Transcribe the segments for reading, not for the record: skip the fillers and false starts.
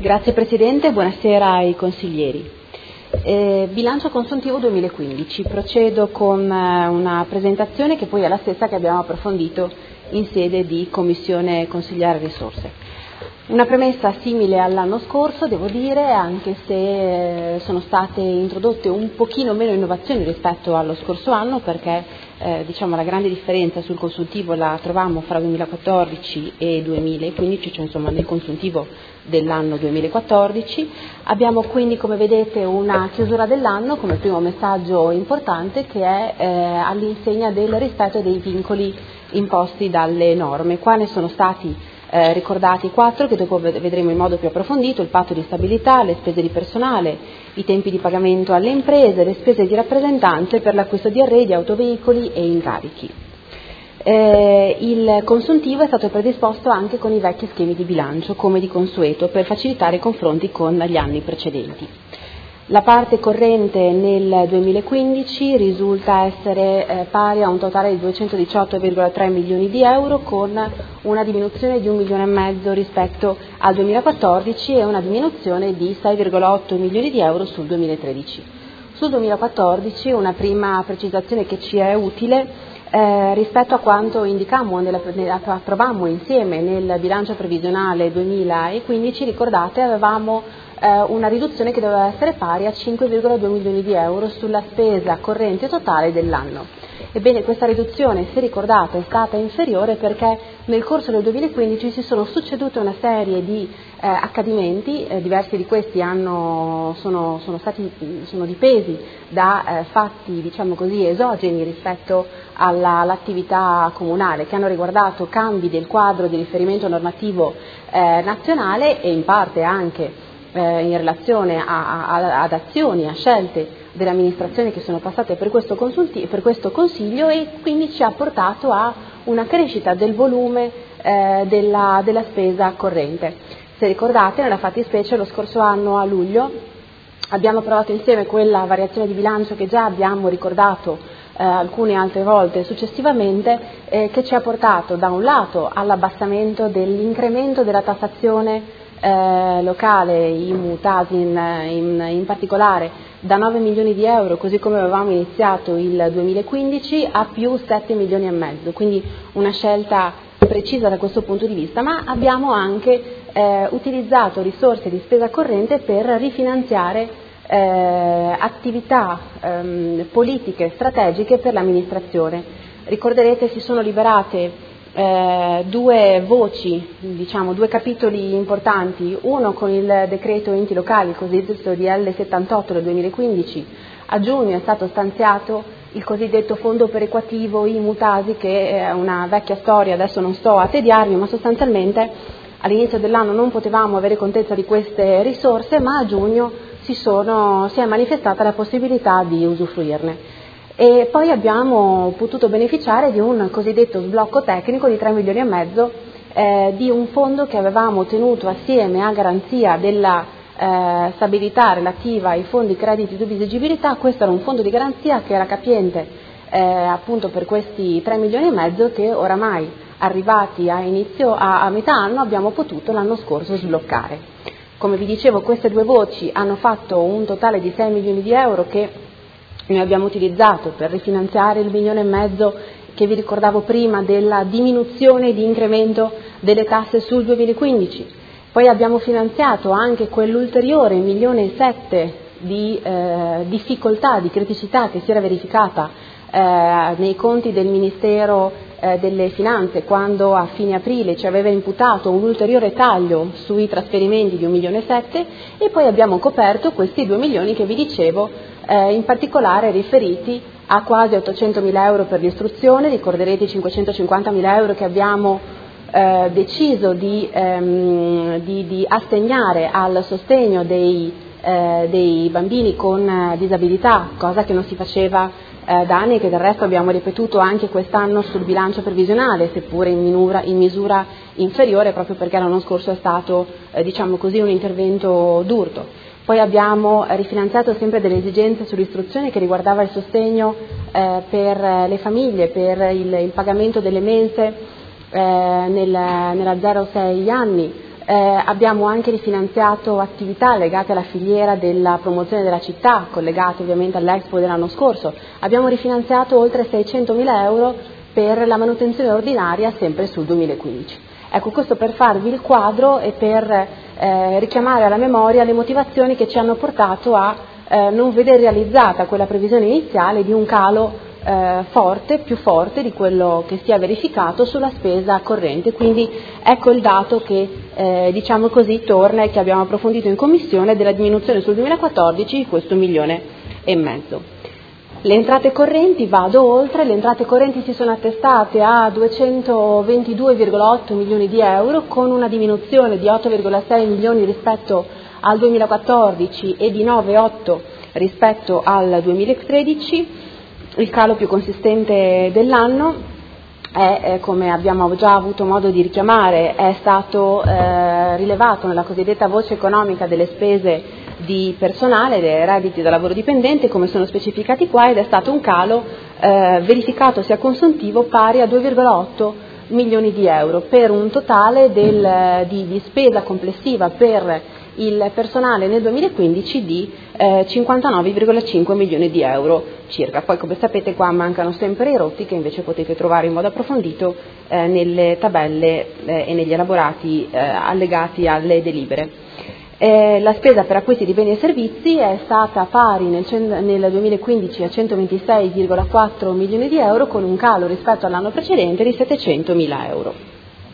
Grazie Presidente, buonasera ai consiglieri. Bilancio consuntivo 2015. Procedo con una presentazione che poi è la stessa che abbiamo approfondito in sede di Commissione Consigliare Risorse. Una premessa simile all'anno scorso, devo dire, anche se sono state introdotte un pochino meno innovazioni rispetto allo scorso anno, perché la grande differenza sul consuntivo la trovammo fra 2014 e 2015, cioè insomma nel consuntivo dell'anno 2014. Abbiamo quindi, come vedete, una chiusura dell'anno come primo messaggio importante, che è all'insegna del rispetto dei vincoli imposti dalle norme. Qua ne sono stati ricordati 4 che dopo vedremo in modo più approfondito: il patto di stabilità, le spese di personale, i tempi di pagamento alle imprese, le spese di rappresentanze per l'acquisto di arredi, autoveicoli e incarichi. Il consuntivo è stato predisposto anche con i vecchi schemi di bilancio, come di consueto, per facilitare i confronti con gli anni precedenti. La parte corrente nel 2015 risulta essere pari a un totale di 218,3 milioni di euro, con una diminuzione di 1,5 milioni rispetto al 2014 e una diminuzione di 6,8 milioni di euro sul 2013. Sul 2014 una prima precisazione che ci è utile rispetto a quanto approvammo insieme nel bilancio previsionale 2015, ricordate, avevamo una riduzione che doveva essere pari a 5,2 milioni di euro sulla spesa corrente totale dell'anno. Ebbene, questa riduzione, se ricordate, è stata inferiore perché nel corso del 2015 si sono succedute una serie di accadimenti, diversi di questi sono dipesi da fatti, diciamo così, esogeni rispetto all'attività comunale, che hanno riguardato cambi del quadro di riferimento normativo nazionale e in parte anche in relazione ad azioni, a scelte delle amministrazioni che sono passate per questo Consiglio, e quindi ci ha portato a una crescita del volume della spesa corrente. Se ricordate, nella fattispecie lo scorso anno a luglio abbiamo approvato insieme quella variazione di bilancio che già abbiamo ricordato alcune altre volte successivamente, che ci ha portato da un lato all'abbassamento dell'incremento della tassazione locale, IMU, TASIN in particolare, da 9 milioni di euro, così come avevamo iniziato il 2015, a più 7 milioni e mezzo, quindi una scelta precisa da questo punto di vista, ma abbiamo anche utilizzato risorse di spesa corrente per rifinanziare attività politiche strategiche per l'amministrazione. Ricorderete, si sono liberate due voci, due capitoli importanti, uno con il decreto enti locali, il cosiddetto DL 78 del 2015. A giugno è stato stanziato il cosiddetto fondo perequativo IMU-TASI, che è una vecchia storia, adesso non sto a tediarmi, ma sostanzialmente all'inizio dell'anno non potevamo avere contezza di queste risorse, ma a giugno si è manifestata la possibilità di usufruirne. E poi abbiamo potuto beneficiare di un cosiddetto sblocco tecnico di 3 milioni e mezzo di un fondo che avevamo ottenuto assieme a garanzia della stabilità relativa ai fondi crediti di esigibilità. Questo era un fondo di garanzia che era capiente appunto per questi 3 milioni e mezzo, che oramai arrivati a metà anno abbiamo potuto l'anno scorso sbloccare. Come vi dicevo, queste due voci hanno fatto un totale di 6 milioni di euro che noi abbiamo utilizzato per rifinanziare il 1,5 milioni che vi ricordavo prima della diminuzione di incremento delle tasse sul 2015. Poi abbiamo finanziato anche quell'ulteriore 1,7 milioni di difficoltà, di criticità che si era verificata nei conti del Ministero delle Finanze, quando a fine aprile ci aveva imputato un ulteriore taglio sui trasferimenti di 1,7 milioni, e poi abbiamo coperto questi 2 milioni che vi dicevo, in particolare riferiti a quasi 800.000 euro per l'istruzione. Ricorderete i 550.000 euro che abbiamo deciso di assegnare al sostegno dei bambini con disabilità, cosa che non si faceva da anni e che del resto abbiamo ripetuto anche quest'anno sul bilancio previsionale, seppure in misura inferiore, proprio perché l'anno scorso è stato un intervento d'urto. Poi abbiamo rifinanziato sempre delle esigenze sull'istruzione che riguardava il sostegno per le famiglie, per il pagamento delle mense nella 0-6 anni, Abbiamo anche rifinanziato attività legate alla filiera della promozione della città, collegate ovviamente all'Expo dell'anno scorso. Abbiamo rifinanziato oltre 600.000 euro per la manutenzione ordinaria sempre sul 2015. Ecco, questo per farvi il quadro e per richiamare alla memoria le motivazioni che ci hanno portato a non vedere realizzata quella previsione iniziale di un calo più forte di quello che si è verificato sulla spesa corrente. Quindi ecco il dato che diciamo così torna e che abbiamo approfondito in commissione della diminuzione sul 2014 di questo 1,5 milioni. Le entrate correnti, vado oltre, le entrate correnti si sono attestate a 222,8 milioni di euro con una diminuzione di 8,6 milioni rispetto al 2014 e di 9,8 rispetto al 2013. Il calo più consistente dell'anno è, come abbiamo già avuto modo di richiamare, è stato rilevato nella cosiddetta voce economica delle spese di personale, dei redditi da lavoro dipendente, come sono specificati qua, ed è stato un calo verificatosi a consuntivo pari a 2,8 milioni di euro, per un totale di spesa complessiva per il personale nel 2015 di 59,5 milioni di euro circa. Poi, come sapete, qua mancano sempre i rotti che invece potete trovare in modo approfondito nelle tabelle e negli elaborati allegati alle delibere. La spesa per acquisti di beni e servizi è stata pari nel 2015 a 126,4 milioni di euro, con un calo rispetto all'anno precedente di 700.000 euro.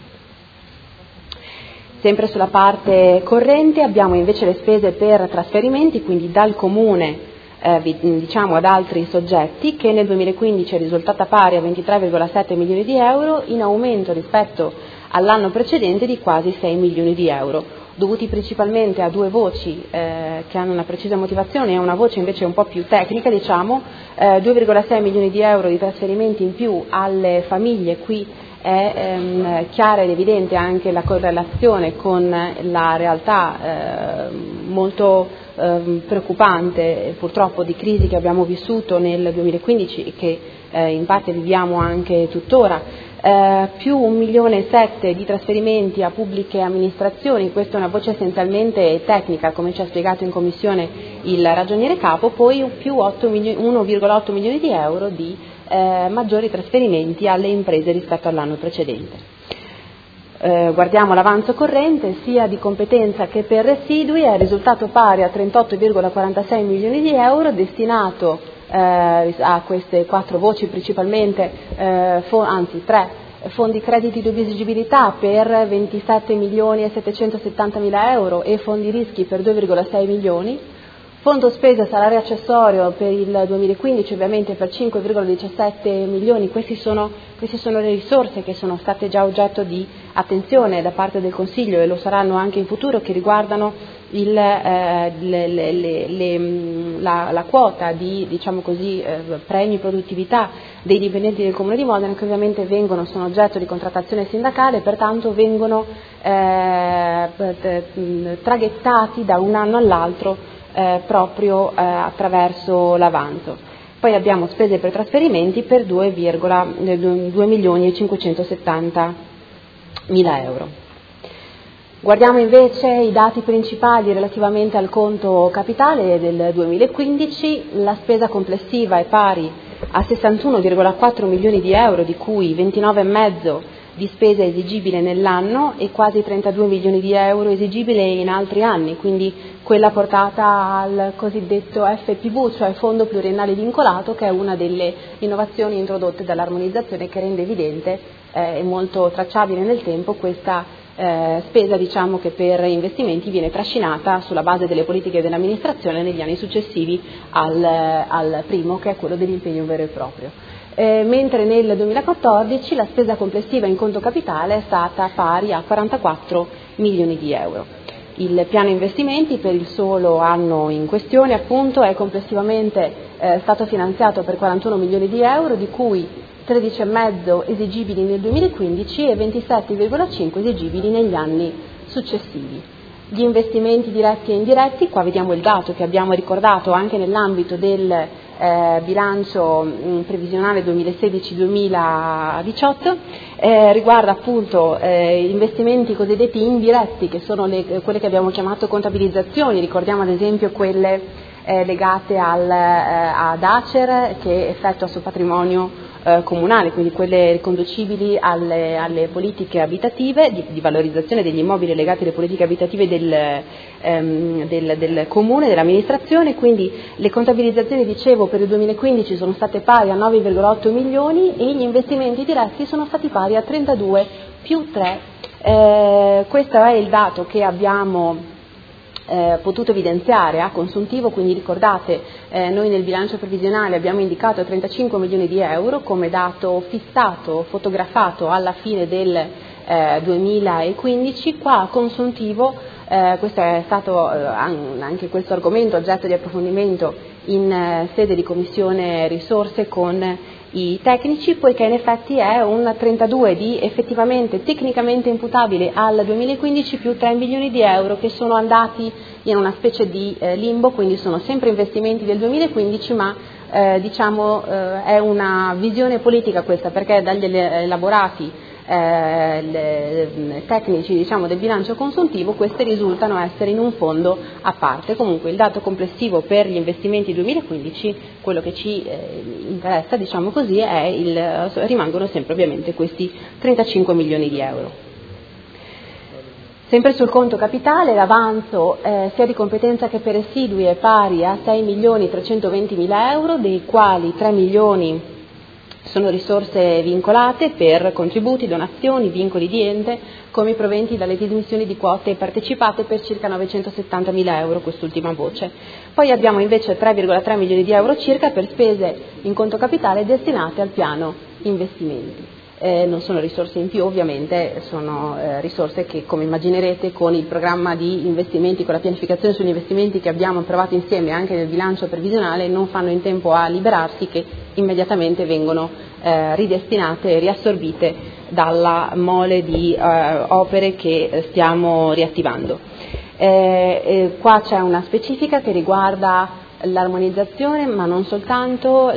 Sempre sulla parte corrente abbiamo invece le spese per trasferimenti, quindi dal Comune ad altri soggetti, che nel 2015 è risultata pari a 23,7 milioni di euro, in aumento rispetto all'anno precedente di quasi 6 milioni di euro, dovuti principalmente a due voci che hanno una precisa motivazione e una voce invece un po' più tecnica, 2,6 milioni di euro di trasferimenti in più alle famiglie. Qui è chiara ed evidente anche la correlazione con la realtà molto preoccupante purtroppo di crisi che abbiamo vissuto nel 2015 e che in parte viviamo anche tuttora, più 1,7 milioni di trasferimenti a pubbliche amministrazioni. Questa è una voce essenzialmente tecnica, come ci ha spiegato in commissione il ragioniere capo, poi più 1,8 milioni di euro di maggiori trasferimenti alle imprese rispetto all'anno precedente. Guardiamo l'avanzo corrente sia di competenza che per residui, è risultato pari a 38,46 milioni di euro, destinato a queste quattro voci principalmente, tre fondi crediti di esigibilità per 27 milioni e 770 mila euro e fondi rischi per 2,6 milioni, fondo spese salari accessorio per il 2015 ovviamente per 5,17 milioni. Queste sono le risorse che sono state già oggetto di attenzione da parte del Consiglio e lo saranno anche in futuro, che riguardano la quota di premi produttività dei dipendenti del Comune di Modena, che ovviamente sono oggetto di contrattazione sindacale e pertanto vengono traghettati da un anno all'altro proprio attraverso l'avanzo. Poi abbiamo spese per trasferimenti per 2 milioni e 570 mila euro. Guardiamo invece i dati principali relativamente al conto capitale del 2015. La spesa complessiva è pari a 61,4 milioni di euro, di cui 29,5 di spesa esigibile nell'anno e quasi 32 milioni di euro esigibile in altri anni, quindi quella portata al cosiddetto FPV, cioè Fondo Pluriennale Vincolato, che è una delle innovazioni introdotte dall'armonizzazione, che rende evidente e molto tracciabile nel tempo questa spesa che per investimenti viene trascinata sulla base delle politiche dell'amministrazione negli anni successivi al primo, che è quello dell'impegno vero e proprio. Mentre nel 2014 la spesa complessiva in conto capitale è stata pari a 44 milioni di euro. Il piano investimenti per il solo anno in questione appunto è complessivamente stato finanziato per 41 milioni di euro, di cui 13,5 esigibili nel 2015 e 27,5 esigibili negli anni successivi. Gli investimenti diretti e indiretti, qua vediamo il dato che abbiamo ricordato anche nell'ambito del bilancio previsionale 2016-2018, riguarda appunto investimenti cosiddetti indiretti, che sono quelle che abbiamo chiamato contabilizzazioni. Ricordiamo ad esempio quelle legate ad Acer, che effettua sul patrimonio comunale, quindi quelle riconducibili alle politiche abitative, di valorizzazione degli immobili legati alle politiche abitative del comune, dell'amministrazione. Quindi le contabilizzazioni, dicevo, per il 2015 sono state pari a 9,8 milioni e gli investimenti diretti sono stati pari a 32 più 3. Questo è il dato che abbiamo potuto evidenziare a consuntivo. Quindi ricordate, noi nel bilancio previsionale abbiamo indicato 35 milioni di euro come dato fissato, fotografato alla fine del 2015. Qua a consuntivo, questo è stato anche questo argomento oggetto di approfondimento in sede di commissione risorse con i tecnici, poiché in effetti è un 32 di effettivamente tecnicamente imputabile al 2015 più 3 milioni di euro che sono andati in una specie di limbo, quindi sono sempre investimenti del 2015, ma è una visione politica questa, perché dagli elaborati tecnici del bilancio consuntivo queste risultano essere in un fondo a parte. Comunque il dato complessivo per gli investimenti 2015, quello che ci interessa così, rimangono sempre ovviamente questi 35 milioni di euro. Sempre sul conto capitale l'avanzo sia di competenza che per residui è pari a 6 milioni 320 mila euro, dei quali 3 milioni sono risorse vincolate per contributi, donazioni, vincoli di ente, come i proventi dalle dismissioni di quote partecipate per circa 970 mila euro, quest'ultima voce. Poi abbiamo invece 3,3 milioni di euro circa per spese in conto capitale destinate al piano investimenti. Non sono risorse in più, ovviamente, sono risorse che, come immaginerete, con il programma di investimenti, con la pianificazione sugli investimenti che abbiamo approvato insieme anche nel bilancio previsionale, non fanno in tempo a liberarsi, che immediatamente vengono ridestinate e riassorbite dalla mole di opere che stiamo riattivando. Qua c'è una specifica che riguarda l'armonizzazione, ma non soltanto,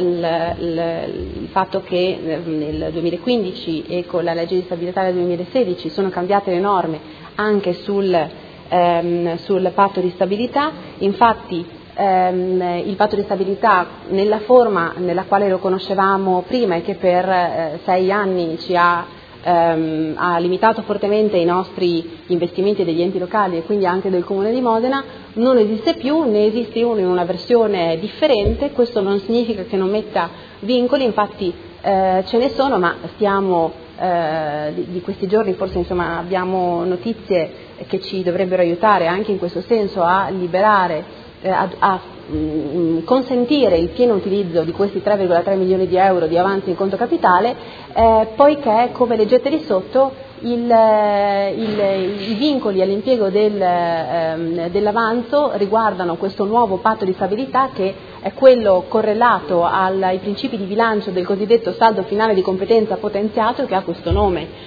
il fatto che nel 2015 e con la legge di stabilità del 2016 sono cambiate le norme anche sul patto di stabilità. Infatti il patto di stabilità, nella forma nella quale lo conoscevamo prima e che per 6 anni ci ha limitato fortemente i nostri investimenti degli enti locali e quindi anche del Comune di Modena, non esiste più, ne esiste uno in una versione differente. Questo non significa che non metta vincoli, infatti ce ne sono, ma stiamo di questi giorni forse abbiamo notizie che ci dovrebbero aiutare anche in questo senso a liberare, a consentire il pieno utilizzo di questi 3,3 milioni di euro di avanzi in conto capitale, poiché, come leggete lì sotto, i vincoli all'impiego dell'avanzo riguardano questo nuovo patto di stabilità, che è quello correlato ai principi di bilancio del cosiddetto saldo finale di competenza potenziato, che ha questo nome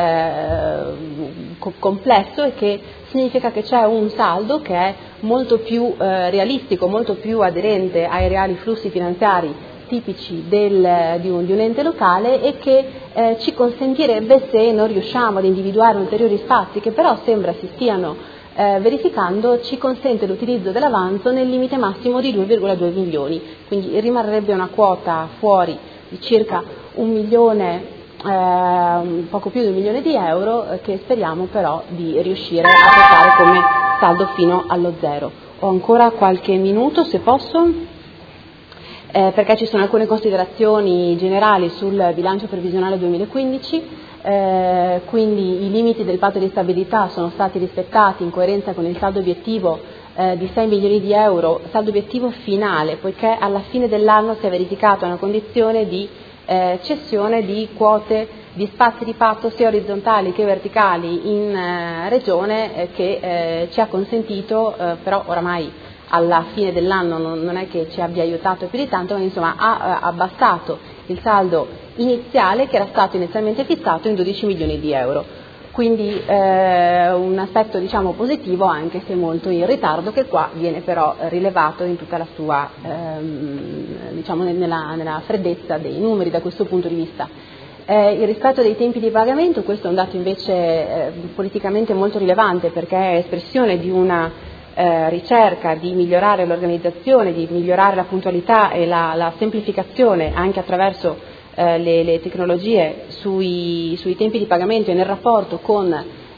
complesso e che significa che c'è un saldo che è molto più realistico, molto più aderente ai reali flussi finanziari tipici di un ente locale, e che ci consentirebbe, se non riusciamo ad individuare ulteriori spazi che però sembra si stiano verificando, ci consente l'utilizzo dell'avanzo nel limite massimo di 2,2 milioni, quindi rimarrebbe una quota fuori di circa 1 milione, poco più di 1 milione di euro, che speriamo però di riuscire a portare come saldo fino allo zero. Ho ancora qualche minuto, se posso, perché ci sono alcune considerazioni generali sul bilancio previsionale 2015. Quindi i limiti del patto di stabilità sono stati rispettati in coerenza con il saldo obiettivo di 6 milioni di euro, saldo obiettivo finale, poiché alla fine dell'anno si è verificata una condizione di cessione di quote di spazi di patto sia orizzontali che verticali in regione, che ci ha consentito, però oramai alla fine dell'anno non è che ci abbia aiutato più di tanto, ma insomma ha abbassato il saldo iniziale, che era stato inizialmente fissato in 12 milioni di euro. Quindi un aspetto diciamo positivo, anche se molto in ritardo, che qua viene però rilevato in tutta la sua diciamo nella freddezza dei numeri da questo punto di vista. Il rispetto dei tempi di pagamento, questo è un dato invece politicamente molto rilevante, perché è espressione di una ricerca di migliorare l'organizzazione, di migliorare la puntualità e la semplificazione anche attraverso le tecnologie sui tempi di pagamento e nel rapporto con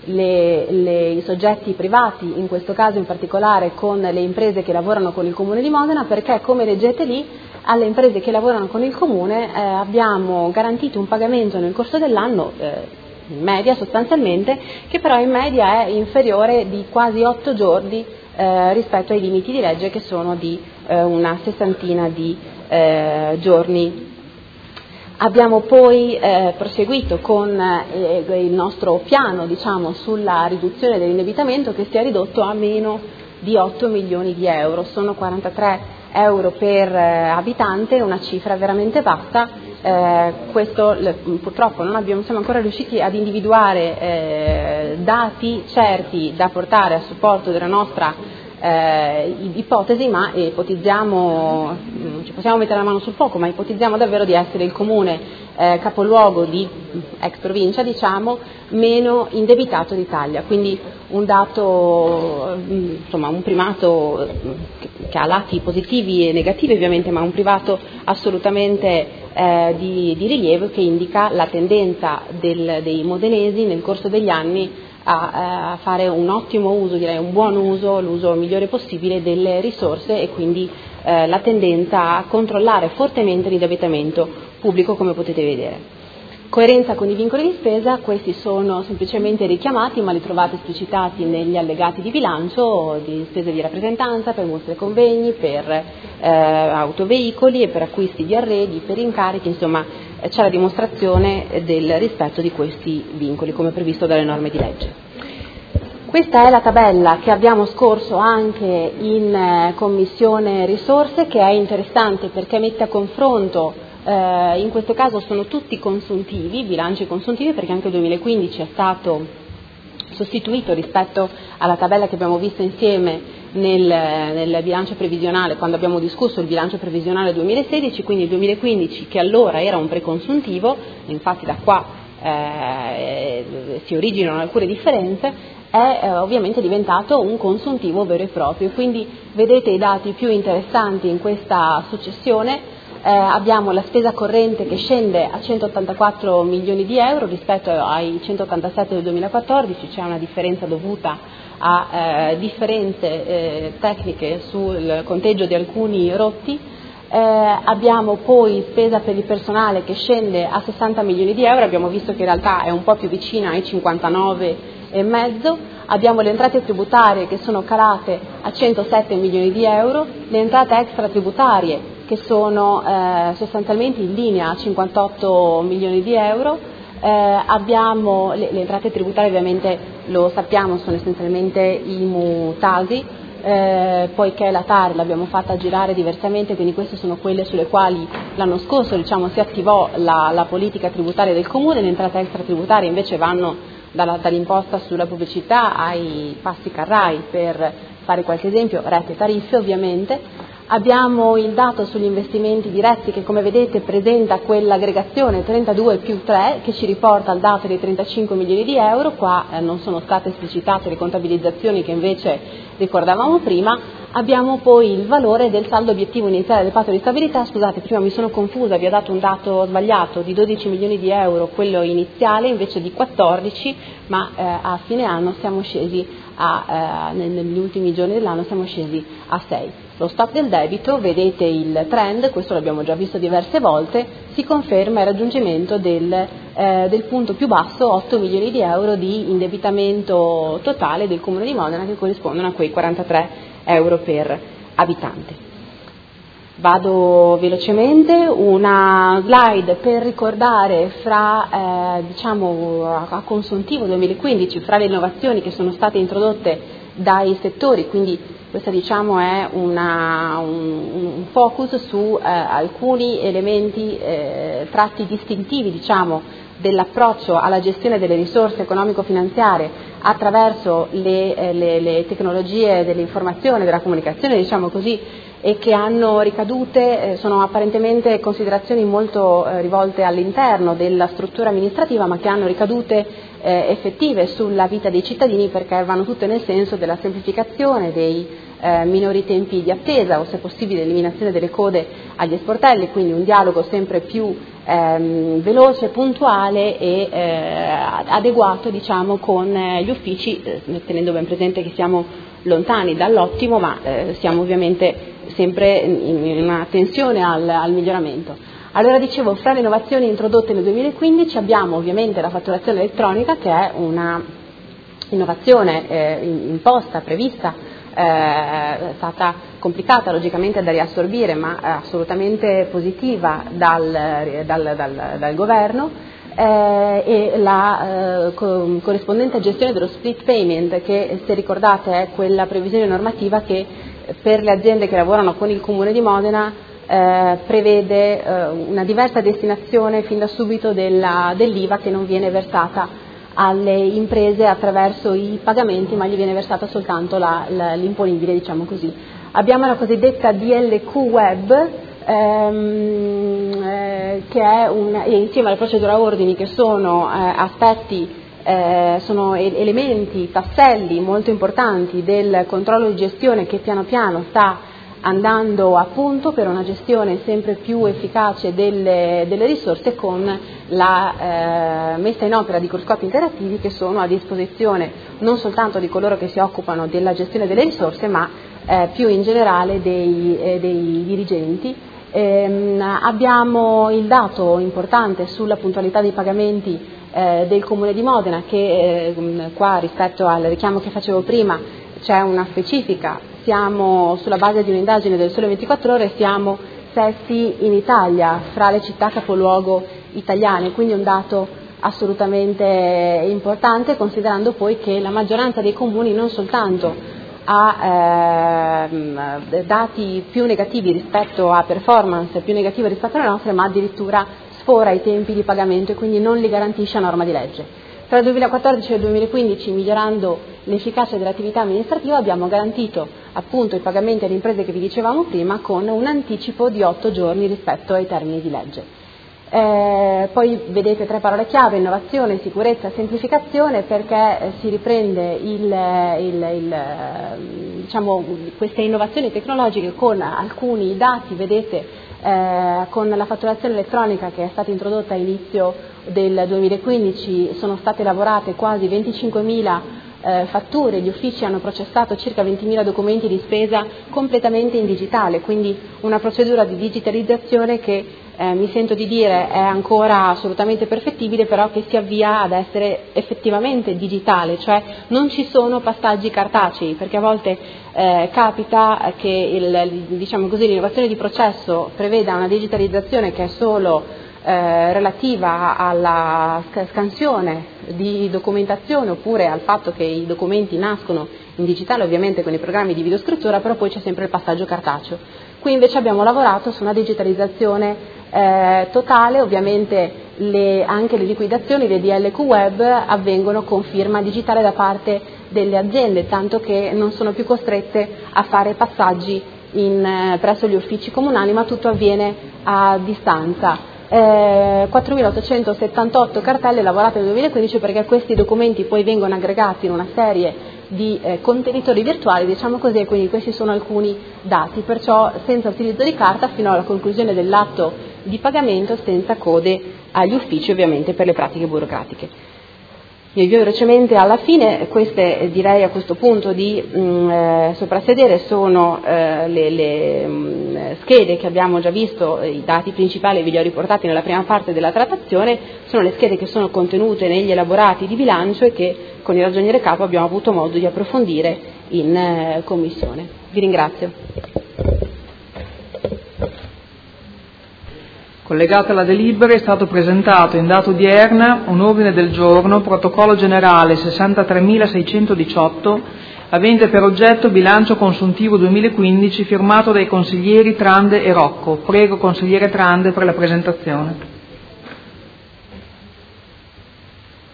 i soggetti privati, in questo caso in particolare con le imprese che lavorano con il Comune di Modena, perché come leggete lì alle imprese che lavorano con il Comune abbiamo garantito un pagamento nel corso dell'anno in media sostanzialmente, che però in media è inferiore di quasi 8 giorni rispetto ai limiti di legge, che sono di una sessantina di giorni. Abbiamo poi proseguito con il nostro piano diciamo, sulla riduzione dell'indebitamento, che si è ridotto a meno di 8 milioni di euro, sono 43 euro per abitante, una cifra veramente bassa. Questo purtroppo non siamo ancora riusciti ad individuare dati certi da portare a supporto della nostra ipotesi, ma ipotizziamo, non ci possiamo mettere la mano sul fuoco, ma ipotizziamo davvero di essere il comune capoluogo di ex provincia, diciamo, meno indebitato d'Italia, quindi un dato, insomma un primato che ha lati positivi e negativi ovviamente, ma un primato assolutamente di rilievo, che indica la tendenza dei modenesi nel corso degli anni a fare un ottimo uso, direi un buon uso, l'uso migliore possibile delle risorse, e quindi la tendenza a controllare fortemente l'indebitamento pubblico, come potete vedere. Coerenza con i vincoli di spesa, questi sono semplicemente richiamati, ma li trovate esplicitati negli allegati di bilancio, di spese di rappresentanza, per mostre e convegni, per autoveicoli e per acquisti di arredi, per incarichi, insomma c'è la dimostrazione del rispetto di questi vincoli come previsto dalle norme di legge. Questa è la tabella che abbiamo scorso anche in Commissione Risorse, che è interessante perché mette a confronto, in questo caso sono tutti consuntivi, bilanci consuntivi, perché anche il 2015 è stato sostituito rispetto alla tabella che abbiamo visto insieme nel bilancio previsionale, quando abbiamo discusso il bilancio previsionale 2016, quindi il 2015, che allora era un preconsuntivo, infatti da qua si originano alcune differenze, è ovviamente diventato un consuntivo vero e proprio. Quindi vedete i dati più interessanti in questa successione. Abbiamo la spesa corrente che scende a 184 milioni di euro rispetto ai 187 del 2014, c'è una differenza dovuta a differenze tecniche sul conteggio di alcuni rotti. Abbiamo poi spesa per il personale che scende a 60 milioni di euro, abbiamo visto che in realtà è un po' più vicina ai 59,5. Abbiamo le entrate tributarie che sono calate a 107 milioni di euro, le entrate extratributarie che sono sostanzialmente in linea a 58 milioni di euro. Abbiamo le entrate tributarie, ovviamente lo sappiamo, sono essenzialmente IMU, TASI, poiché la TARI l'abbiama fatta girare diversamente, quindi queste sono quelle sulle quali l'anno scorso si attivò la politica tributaria del Comune. Le entrate extratributarie invece vanno dall'imposta sulla pubblicità ai passi carrai, per fare qualche esempio, rette e tariffe ovviamente. Abbiamo il dato sugli investimenti diretti che, come vedete, presenta quell'aggregazione 32 più 3 che ci riporta al dato dei 35 milioni di euro. Qua non sono state esplicitate le contabilizzazioni che invece ricordavamo prima. Abbiamo poi il valore del saldo obiettivo iniziale del patto di stabilità. Scusate, prima mi sono confusa, vi ho dato un dato sbagliato di 12 milioni di euro, quello iniziale, invece di 14, ma a fine anno siamo scesi negli ultimi giorni dell'anno siamo scesi a 6. Lo stock del debito, vedete il trend, questo l'abbiamo già visto diverse volte, si conferma il raggiungimento del punto più basso, 8 milioni di euro di indebitamento totale del Comune di Modena, che corrispondono a quei 43 euro per abitante. Vado velocemente, una slide per ricordare a consuntivo 2015, fra le innovazioni che sono state introdotte dai settori, quindi questa è un focus su alcuni elementi tratti distintivi dell'approccio alla gestione delle risorse economico-finanziarie attraverso le tecnologie dell'informazione, della comunicazione, diciamo così, e che hanno ricadute, sono apparentemente considerazioni molto rivolte all'interno della struttura amministrativa, ma che hanno ricadute effettive sulla vita dei cittadini, perché vanno tutte nel senso della semplificazione, dei minori tempi di attesa o, se possibile, eliminazione delle code agli sportelli, quindi un dialogo sempre più veloce, puntuale e adeguato, diciamo, con gli uffici, tenendo ben presente che siamo lontani dall'ottimo, ma siamo ovviamente sempre in una tensione al miglioramento. Allora, dicevo, fra le innovazioni introdotte nel 2015 abbiamo ovviamente la fatturazione elettronica, che è una innovazione imposta, prevista, è stata complicata logicamente da riassorbire, ma assolutamente positiva dal governo, e la corrispondente gestione dello split payment, che, se ricordate, è quella previsione normativa che per le aziende che lavorano con il Comune di Modena prevede una diversa destinazione fin da subito dell'IVA, che non viene versata alle imprese attraverso i pagamenti, ma gli viene versata soltanto l'imponibile, diciamo così. Abbiamo la cosiddetta DLQ Web, che è insieme alla procedura ordini, che sono aspetti, sono elementi, tasselli molto importanti del controllo di gestione, che piano piano sta andando a punto per una gestione sempre più efficace delle risorse, con la messa in opera di cruscopi interattivi che sono a disposizione non soltanto di coloro che si occupano della gestione delle risorse, ma più in generale dei dirigenti. Abbiamo il dato importante sulla puntualità dei pagamenti del Comune di Modena, che qua, rispetto al richiamo che facevo prima, c'è una specifica. Siamo, sulla base di un'indagine del Sole 24 Ore, siamo sesti in Italia fra le città capoluogo italiane, quindi un dato assolutamente importante, considerando poi che la maggioranza dei comuni non soltanto ha dati più negativi rispetto a performance più negative rispetto alle nostre, ma addirittura sfora i tempi di pagamento e quindi non li garantisce a norma di legge. Tra il 2014 e il 2015, migliorando l'efficacia dell'attività amministrativa, abbiamo garantito appunto i pagamenti alle imprese che vi dicevamo prima, con un anticipo di 8 giorni rispetto ai termini di legge. Poi vedete 3 parole chiave: innovazione, sicurezza, semplificazione, perché si riprende diciamo, queste innovazioni tecnologiche con alcuni dati. Vedete, con la fatturazione elettronica che è stata introdotta a inizio del 2015 sono state lavorate quasi 25.000 fatture, gli uffici hanno processato circa 20.000 documenti di spesa completamente in digitale, quindi una procedura di digitalizzazione che mi sento di dire è ancora assolutamente perfettibile, però che si avvia ad essere effettivamente digitale, cioè non ci sono passaggi cartacei, perché a volte capita che diciamo così, l'innovazione di processo preveda una digitalizzazione che è solo relativa alla scansione di documentazione, oppure al fatto che i documenti nascono in digitale, ovviamente con i programmi di videoscrittura, però poi c'è sempre il passaggio cartaceo. Qui invece abbiamo lavorato su una digitalizzazione totale. Ovviamente anche le liquidazioni, le DLQ Web, avvengono con firma digitale da parte delle aziende, tanto che non sono più costrette a fare passaggi presso gli uffici comunali, ma tutto avviene a distanza. 4.878 cartelle lavorate nel 2015, perché questi documenti poi vengono aggregati in una serie di contenitori virtuali, diciamo così, e quindi questi sono alcuni dati, perciò senza utilizzo di carta fino alla conclusione dell'atto di pagamento, senza code agli uffici, ovviamente per le pratiche burocratiche. Mi avvio velocemente alla fine. Queste, direi a questo punto di soprassedere, sono le schede che abbiamo già visto. I dati principali ve li ho riportati nella prima parte della trattazione, sono le schede che sono contenute negli elaborati di bilancio e che con il ragioniere capo abbiamo avuto modo di approfondire in commissione. Vi ringrazio. Collegato alla delibera è stato presentato in data odierna un ordine del giorno, protocollo generale 63.618, avente per oggetto bilancio consuntivo 2015, firmato dai consiglieri Trande e Rocco. Prego consigliere Trande per la presentazione.